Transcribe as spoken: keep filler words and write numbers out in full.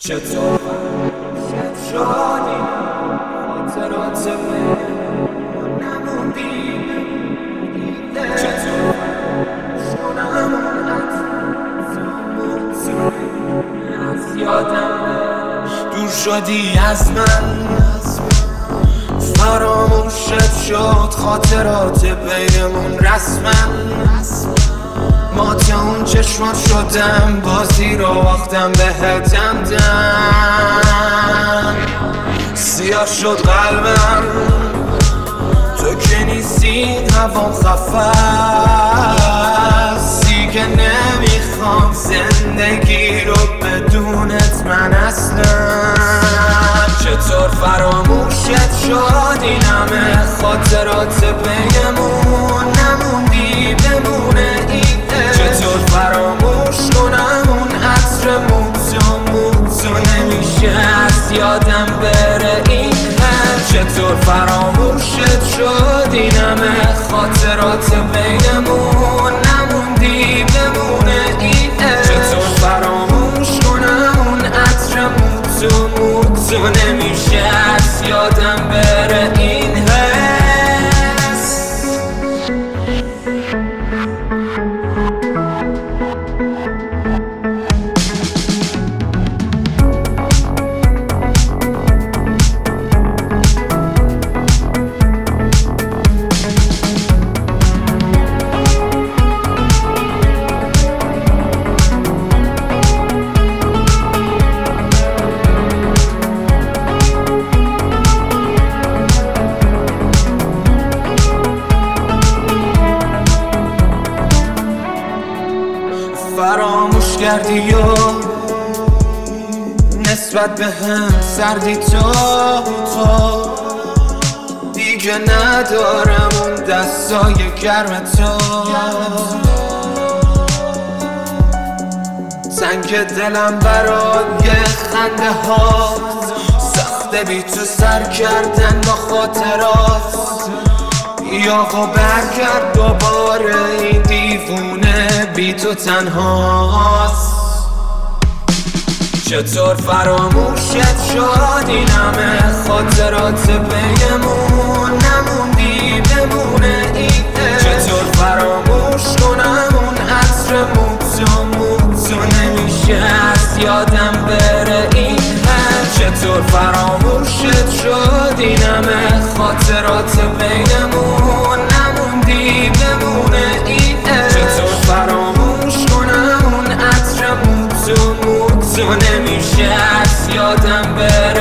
چطور شادی خاطرات من نموندی چطور شدم از یادم دور شدی از من فراموشت شد خاطرات بینمون رسما مات اون چشمات شدم بازی رو باختم بهتم دم سیاه شد قلبم تو که نیستی هوام خفست دیگه نمیخوام زندگی رو بدونت من اصلا چطور فراموشت شد این همه خاطرات بینمون نموندی بمونه ایده چطور فراموش کنم اون عطر موتو موتو نمیشه از یادم بره این حد چطور فراموشت شد این همه خاطرات بینمون نموندی بمونه ایده چطور فراموش کنم اون عطر موتو موتو نمیشه از یادم بره این حس فراموش کردی و نسبت به هم سردی تو تو دیگه ندارم اون دستای گرم تو تنگ دلم برات یه خنده ها سخته بی تو سر کردن با خاطرات یا خب برگرد دوباره این دیوونه بی تو تنهاست چطور فراموشت شد این همه خاطرات بینمون نموندی بمونه ایده چطور فراموش کنم اون عطر موتو موتو نمیشه از یادم بره این حد چطور فراموشت شد این همه خاطرات بینمون نموندی بمونه ایده چطور فراموش کنم اون عطر موتو موتو نمیشه از یادم بره